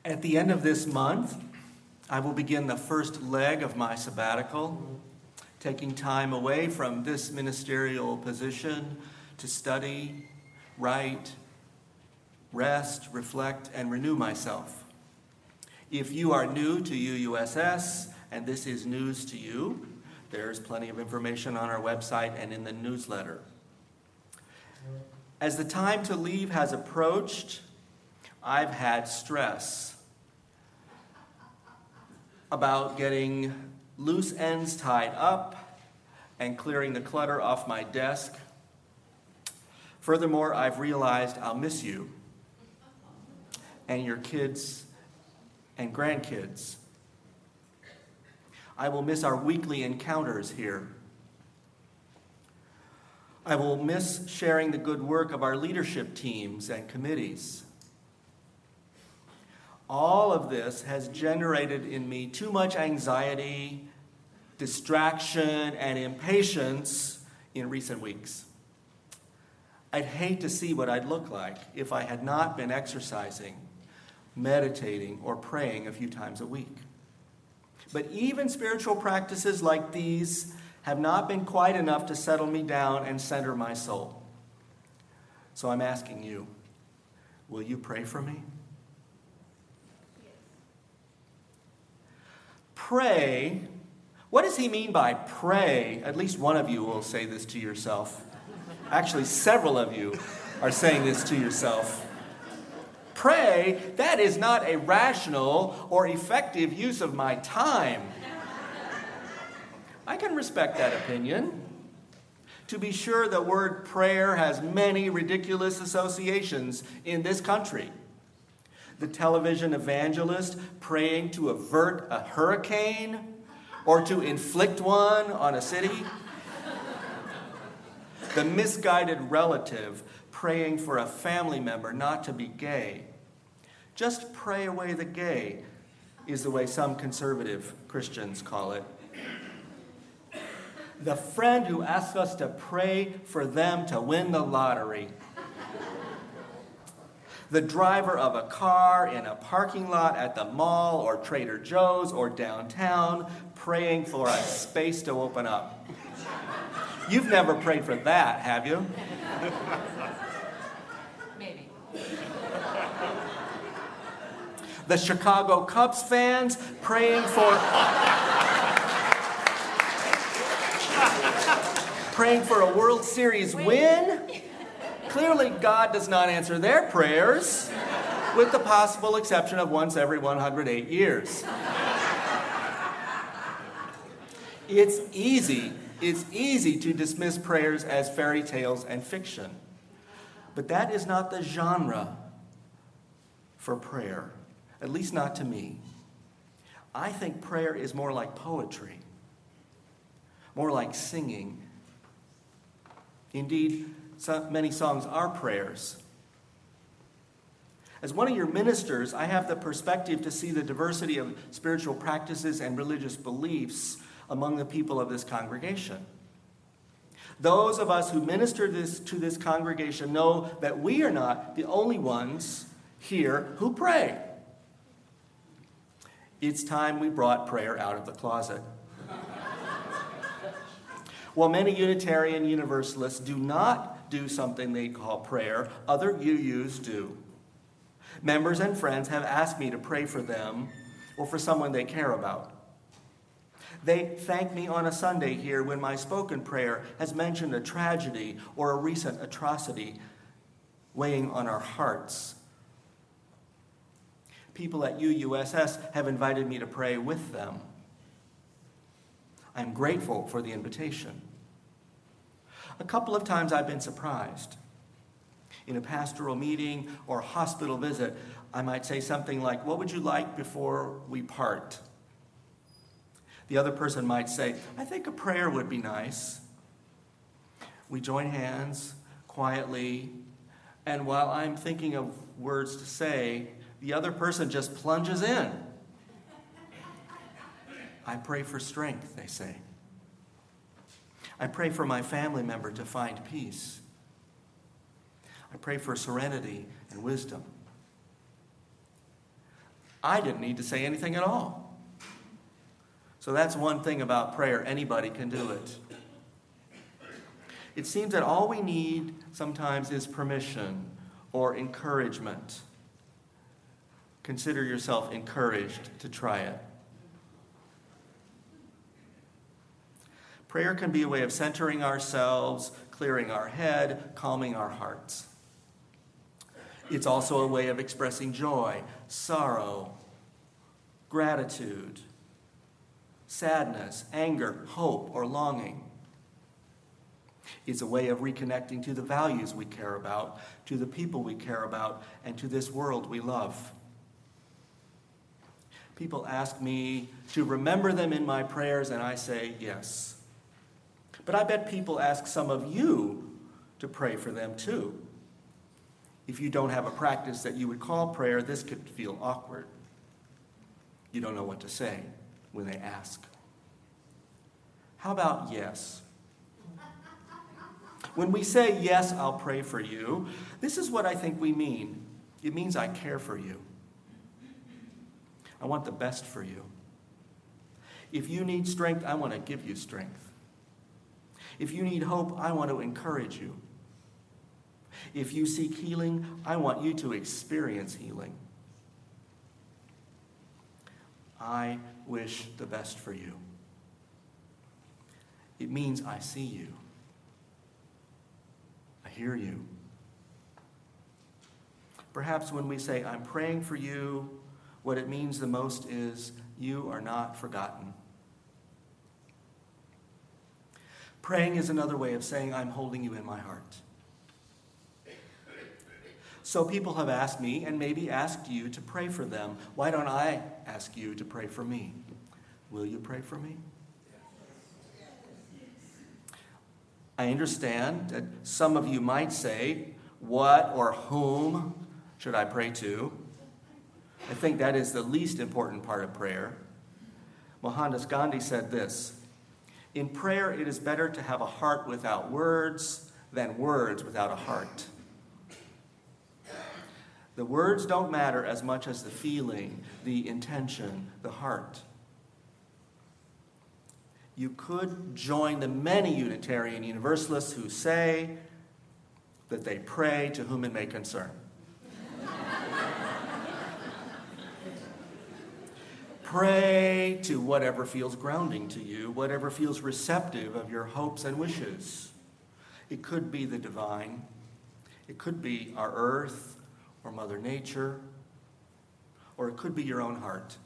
At the end of this month, I will begin the first leg of my sabbatical, taking time away from this ministerial position to study, write, rest, reflect, and renew myself. If you are new to UUSS and this is news to you, there's plenty of information on our website and in the newsletter. As the time to leave has approached, I've had stress about getting loose ends tied up and clearing the clutter off my desk. Furthermore, I've realized I'll miss you and your kids and grandkids. I will miss our weekly encounters here. I will miss sharing the good work of our leadership teams and committees. All of this has generated in me too much anxiety, distraction, and impatience in recent weeks. I'd hate to see what I'd look like if I had not been exercising, meditating, or praying a few times a week. But even spiritual practices like these have not been quite enough to settle me down and center my soul. So I'm asking you, will you pray for me? Pray. What does he mean by pray? At least one of you will say this to yourself. Actually, several of you are saying this to yourself. Pray, that is not a rational or effective use of my time. I can respect that opinion. To be sure, the word prayer has many ridiculous associations in this country. The television evangelist praying to avert a hurricane or to inflict one on a city. The misguided relative praying for a family member not to be gay. Just pray away the gay is the way some conservative Christians call it. The friend who asks us to pray for them to win the lottery. The driver of a car in a parking lot at the mall or Trader Joe's or downtown praying for a space to open up. You've never prayed for that, have you? Maybe. The Chicago Cubs fans praying for a World Series win. Clearly, God does not answer their prayers, with the possible exception of once every 108 years. It's easy to dismiss prayers as fairy tales and fiction. But that is not the genre for prayer, at least not to me. I think prayer is more like poetry, more like singing. Indeed, many songs are prayers. As one of your ministers, I have the perspective to see the diversity of spiritual practices and religious beliefs among the people of this congregation. Those of us who minister to this congregation know that we are not the only ones here who pray. It's time we brought prayer out of the closet. While many Unitarian Universalists do not do something they call prayer, other UUs do. Members and friends have asked me to pray for them or for someone they care about. They thank me on a Sunday here when my spoken prayer has mentioned a tragedy or a recent atrocity weighing on our hearts. People at UUSS have invited me to pray with them. I'm grateful for the invitation. A couple of times I've been surprised. In a pastoral meeting or hospital visit, I might say something like, "What would you like before we part?" The other person might say, "I think a prayer would be nice." We join hands quietly, and while I'm thinking of words to say, the other person just plunges in. "I pray for strength," they say. "I pray for my family member to find peace. I pray for serenity and wisdom." I didn't need to say anything at all. So that's one thing about prayer. Anybody can do it. It seems that all we need sometimes is permission or encouragement. Consider yourself encouraged to try it. Prayer can be a way of centering ourselves, clearing our head, calming our hearts. It's also a way of expressing joy, sorrow, gratitude, sadness, anger, hope, or longing. It's a way of reconnecting to the values we care about, to the people we care about, and to this world we love. People ask me to remember them in my prayers, and I say yes. But I bet people ask some of you to pray for them too. If you don't have a practice that you would call prayer, this could feel awkward. You don't know what to say when they ask. How about yes? When we say, yes, I'll pray for you, this is what I think we mean. It means I care for you. I want the best for you. If you need strength, I want to give you strength. If you need hope, I want to encourage you. If you seek healing, I want you to experience healing. I wish the best for you. It means I see you. I hear you. Perhaps when we say, I'm praying for you, what it means the most is you are not forgotten. Praying is another way of saying, I'm holding you in my heart. So people have asked me, and maybe asked you, to pray for them. Why don't I ask you to pray for me? Will you pray for me? I understand that some of you might say, what or whom should I pray to? I think that is the least important part of prayer. Mohandas Gandhi said this, in prayer it is better to have a heart without words than words without a heart. The words don't matter as much as the feeling, the intention, the heart. You could join the many Unitarian Universalists who say that they pray to whom it may concern. Pray to whatever feels grounding to you, whatever feels receptive of your hopes and wishes. It could be the divine. It could be our earth or Mother Nature, or it could be your own heart.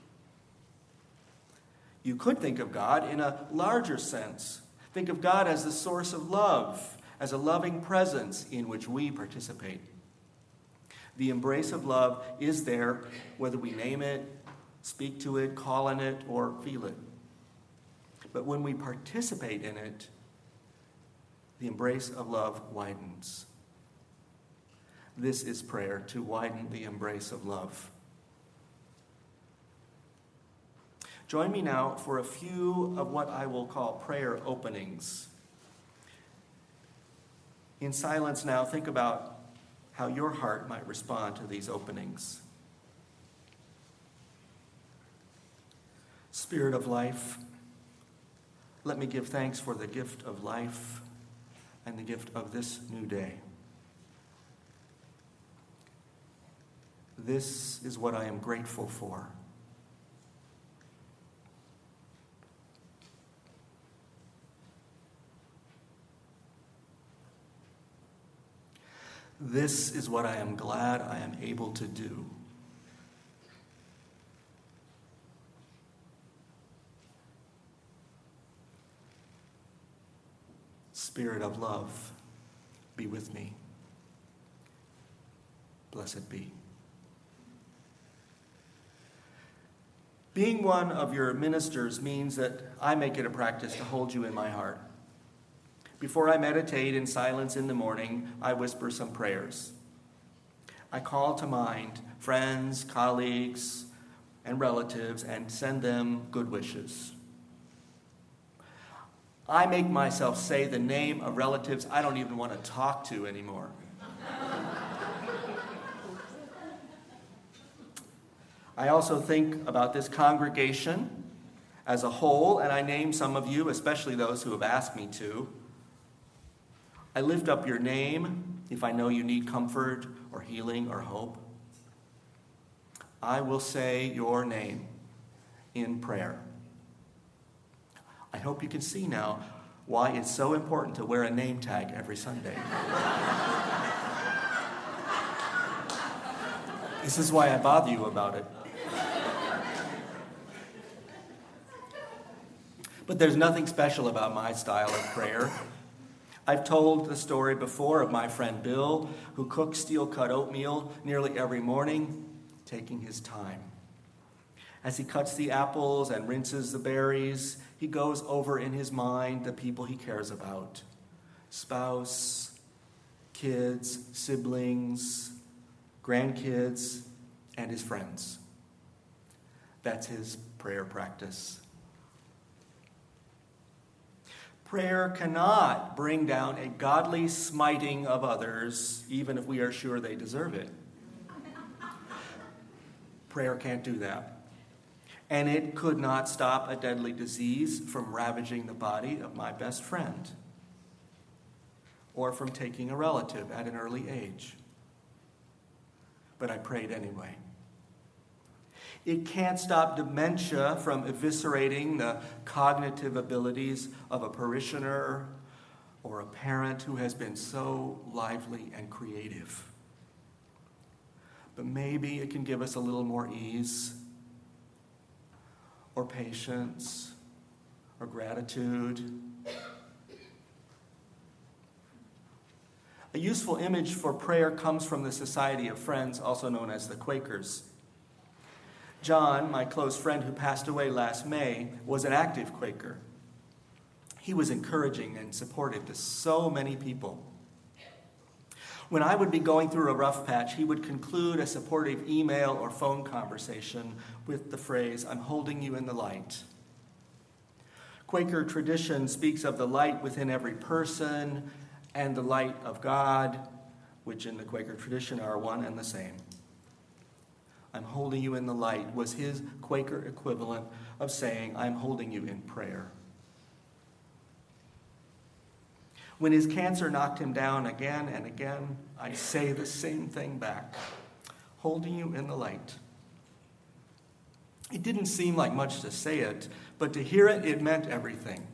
You could think of God in a larger sense. Think of God as the source of love, as a loving presence in which we participate. The embrace of love is there, whether we name it, speak to it, call on it, or feel it. But when we participate in it, the embrace of love widens. This is prayer, to widen the embrace of love. Join me now for a few of what I will call prayer openings. In silence now, think about how your heart might respond to these openings. Spirit of life, let me give thanks for the gift of life and the gift of this new day. This is what I am grateful for. This is what I am glad I am able to do. Spirit of love, be with me. Blessed be. Being one of your ministers means that I make it a practice to hold you in my heart. Before I meditate in silence in the morning, I whisper some prayers. I call to mind friends, colleagues, and relatives and send them good wishes. I make myself say the name of relatives I don't even want to talk to anymore. I also think about this congregation as a whole, and I name some of you, especially those who have asked me to. I lift up your name if I know you need comfort or healing or hope. I will say your name in prayer. I hope you can see now why it's so important to wear a name tag every Sunday. This is why I bother you about it. But there's nothing special about my style of prayer. I've told the story before of my friend Bill, who cooks steel-cut oatmeal nearly every morning, taking his time. As he cuts the apples and rinses the berries, he goes over in his mind the people he cares about: spouse, kids, siblings, grandkids, and his friends. That's his prayer practice. Prayer cannot bring down a godly smiting of others, even if we are sure they deserve it. Prayer can't do that. And it could not stop a deadly disease from ravaging the body of my best friend, or from taking a relative at an early age. But I prayed anyway. It can't stop dementia from eviscerating the cognitive abilities of a parishioner or a parent who has been so lively and creative. But maybe it can give us a little more ease, or patience, or gratitude. A useful image for prayer comes from the Society of Friends, also known as the Quakers. John, my close friend who passed away last May, was an active Quaker. He was encouraging and supportive to so many people. When I would be going through a rough patch, he would conclude a supportive email or phone conversation with the phrase, "I'm holding you in the light." Quaker tradition speaks of the light within every person and the light of God, which in the Quaker tradition are one and the same. "I'm holding you in the light" was his Quaker equivalent of saying, "I'm holding you in prayer." When his cancer knocked him down again and again, I say the same thing back, holding you in the light. It didn't seem like much to say it, but to hear it, it meant everything.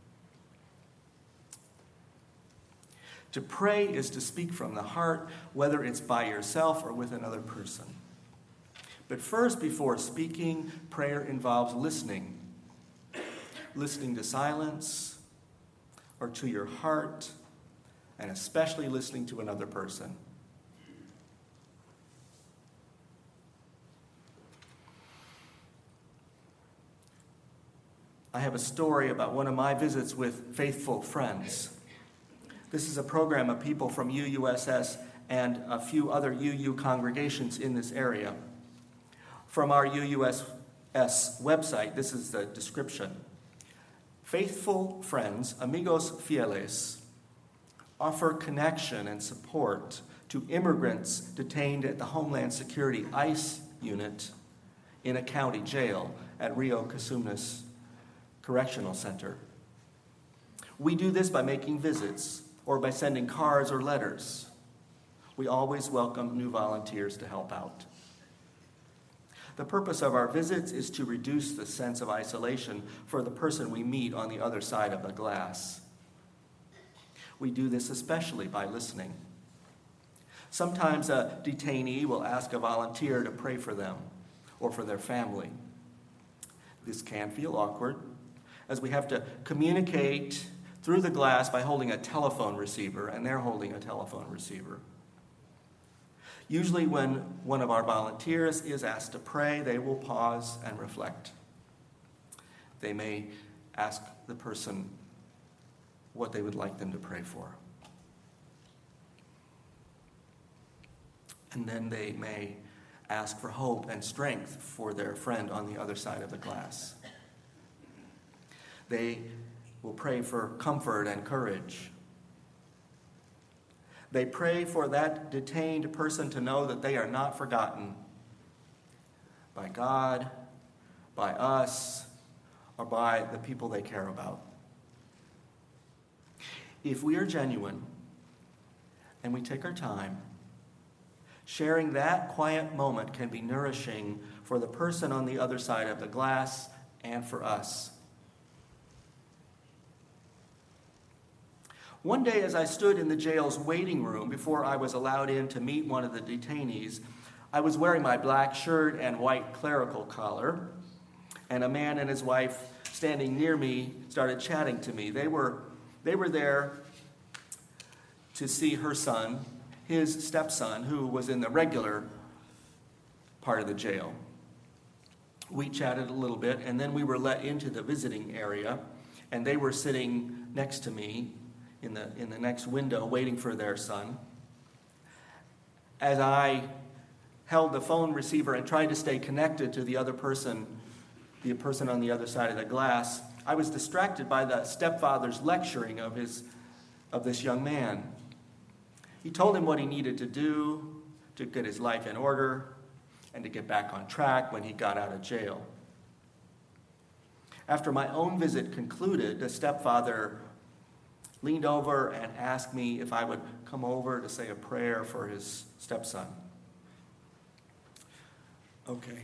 To pray is to speak from the heart, whether it's by yourself or with another person. But first, before speaking, prayer involves listening. Listening to silence, or to your heart, and especially listening to another person. I have a story about one of my visits with Faithful Friends. This is a program of people from UUSS and a few other UU congregations in this area. From our UUSS website, this is the description. Faithful Friends, Amigos Fieles, offer connection and support to immigrants detained at the Homeland Security ICE unit in a county jail at Rio Casunas Correctional Center. We do this by making visits or by sending cards or letters. We always welcome new volunteers to help out. The purpose of our visits is to reduce the sense of isolation for the person we meet on the other side of the glass. We do this especially by listening. Sometimes a detainee will ask a volunteer to pray for them or for their family. This can feel awkward, as we have to communicate through the glass by holding a telephone receiver, and they're holding a telephone receiver. Usually when one of our volunteers is asked to pray, they will pause and reflect. They may ask the person what they would like them to pray for. And then they may ask for hope and strength for their friend on the other side of the glass. They will pray for comfort and courage. They pray for that detained person to know that they are not forgotten, by God, by us, or by the people they care about. If we are genuine and we take our time, sharing that quiet moment can be nourishing for the person on the other side of the glass and for us. One day, as I stood in the jail's waiting room before I was allowed in to meet one of the detainees, I was wearing my black shirt and white clerical collar, and a man and his wife standing near me started chatting to me. They were there to see her son, his stepson, who was in the regular part of the jail. We chatted a little bit, and then we were let into the visiting area, and they were sitting next to me in the next window waiting for their son. As I held the phone receiver and tried to stay connected to the person on the other side of the glass, I was distracted by the stepfather's lecturing of this young man. He told him what he needed to do to get his life in order and to get back on track when he got out of jail. After my own visit concluded, the stepfather leaned over and asked me if I would come over to say a prayer for his stepson. Okay.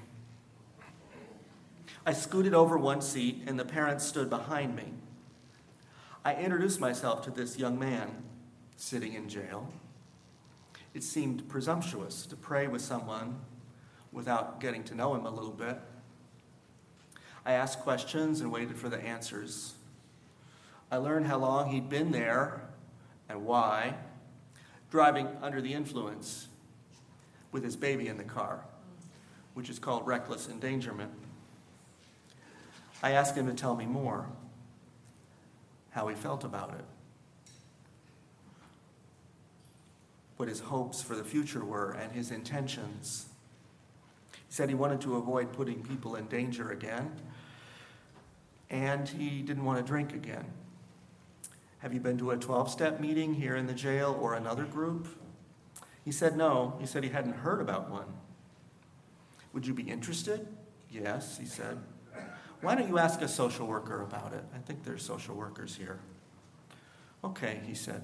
I scooted over one seat, and the parents stood behind me. I introduced myself to this young man sitting in jail. It seemed presumptuous to pray with someone without getting to know him a little bit. I asked questions and waited for the answers. I learned how long he'd been there and why, driving under the influence with his baby in the car, which is called reckless endangerment. I asked him to tell me more, how he felt about it, what his hopes for the future were, and his intentions. He said he wanted to avoid putting people in danger again, and he didn't want to drink again. Have you been to a 12-step meeting here in the jail or another group? He said no. He said he hadn't heard about one. Would you be interested? Yes, he said. Why don't you ask a social worker about it? I think there's social workers here. Okay, he said.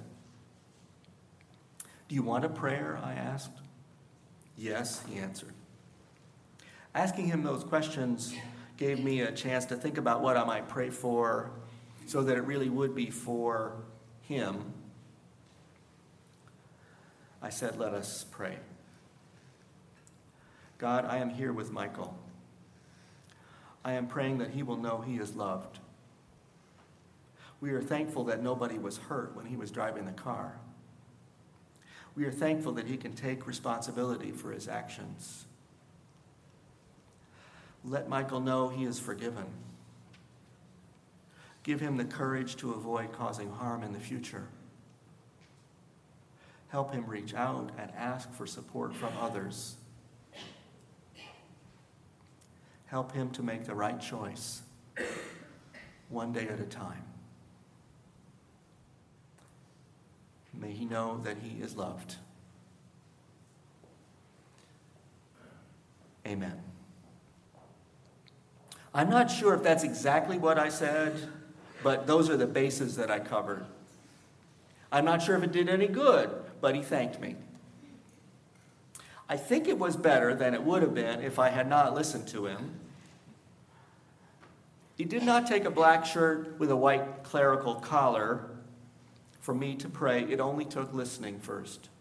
Do you want a prayer? I asked. Yes, he answered. Asking him those questions gave me a chance to think about what I might pray for so that it really would be for him. I said, let us pray. God, I am here with Michael. I am praying that he will know he is loved. We are thankful that nobody was hurt when he was driving the car. We are thankful that he can take responsibility for his actions. Let Michael know he is forgiven. Give him the courage to avoid causing harm in the future. Help him reach out and ask for support from others. Help him to make the right choice, one day at a time. May he know that he is loved. Amen. I'm not sure if that's exactly what I said, but those are the bases that I covered. I'm not sure if it did any good, but he thanked me. I think it was better than it would have been if I had not listened to him. He did not take a black shirt with a white clerical collar for me to pray. It only took listening first.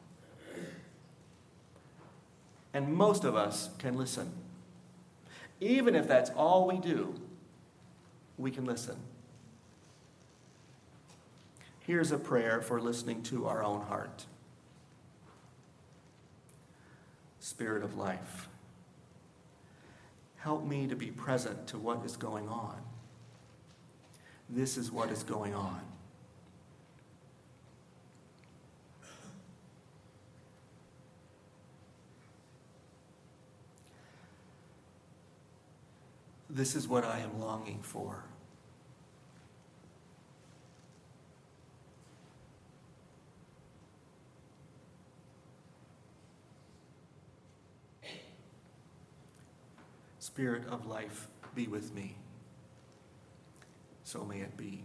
And most of us can listen. Even if that's all we do, we can listen. Here's a prayer for listening to our own heart. Spirit of life, help me to be present to what is going on. This is what is going on. This is what I am longing for. Spirit of life, be with me. So may it be.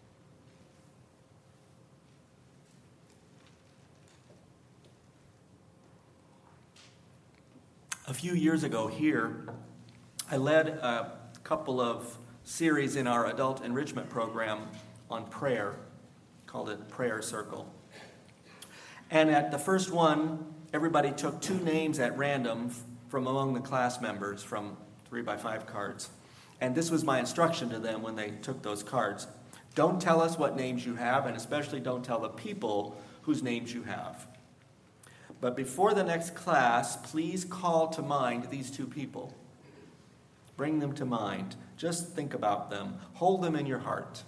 A few years ago here, I led a couple of series in our adult enrichment program on prayer, called it Prayer Circle. And at the first one, everybody took two names at random from among the class members from 3x5 cards. And this was my instruction to them when they took those cards. Don't tell us what names you have, and especially don't tell the people whose names you have. But before the next class, please call to mind these two people. Bring them to mind. Just think about them. Hold them in your heart.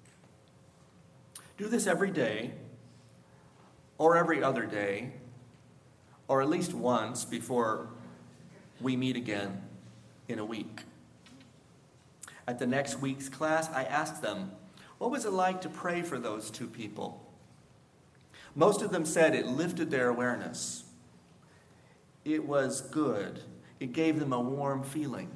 Do this every day, or every other day, or at least once before we meet again in a week. At the next week's class, I asked them, what was it like to pray for those two people? Most of them said it lifted their awareness. It was good. It gave them a warm feeling.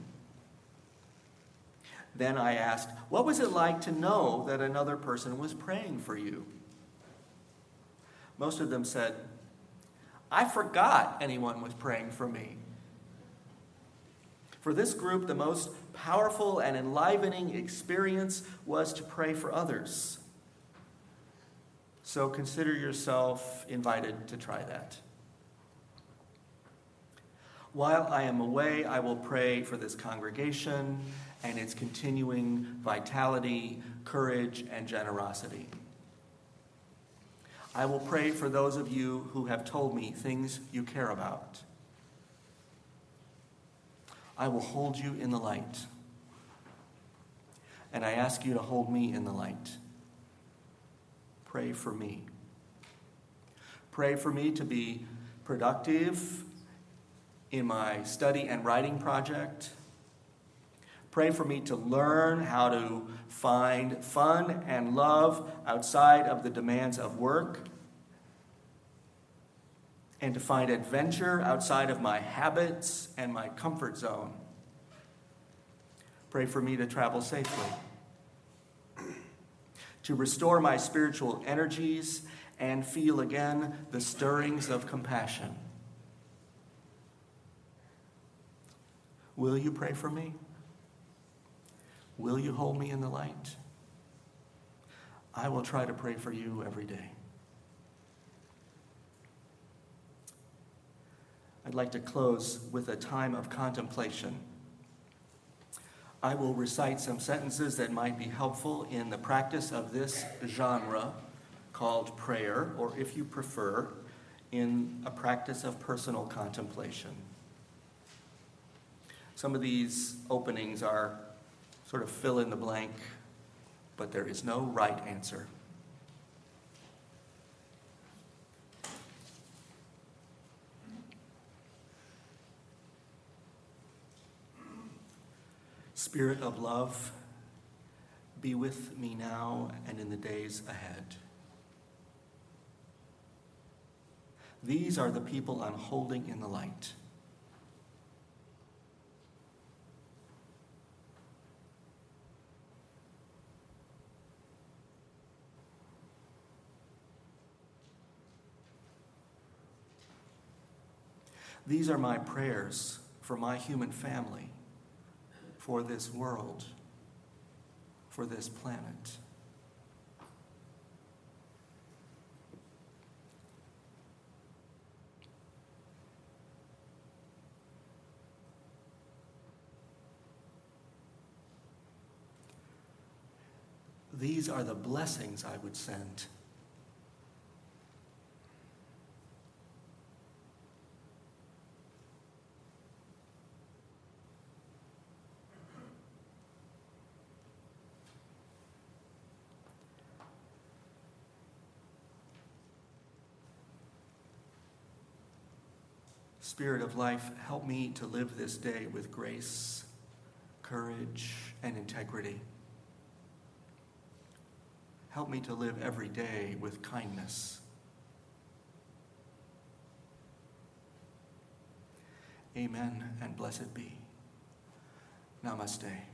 Then I asked, what was it like to know that another person was praying for you? Most of them said, I forgot anyone was praying for me. For this group, the most powerful and enlivening experience was to pray for others. So consider yourself invited to try that. While I am away, I will pray for this congregation and its continuing vitality, courage, and generosity. I will pray for those of you who have told me things you care about. I will hold you in the light. And I ask you to hold me in the light. Pray for me. Pray for me to be productive in my study and writing project. Pray for me to learn how to find fun and love outside of the demands of work, and to find adventure outside of my habits and my comfort zone. Pray for me to travel safely, to restore my spiritual energies and feel again the stirrings of compassion. Will you pray for me? Will you hold me in the light? I will try to pray for you every day. I'd like to close with a time of contemplation. I will recite some sentences that might be helpful in the practice of this genre called prayer, or if you prefer, in a practice of personal contemplation. Some of these openings are sort of fill in the blank, but there is no right answer. Spirit of love, be with me now and in the days ahead. These are the people I'm holding in the light. These are my prayers for my human family, for this world, for this planet. These are the blessings I would send. Spirit of life, help me to live this day with grace, courage, and integrity. Help me to live every day with kindness. Amen, and blessed be. Namaste.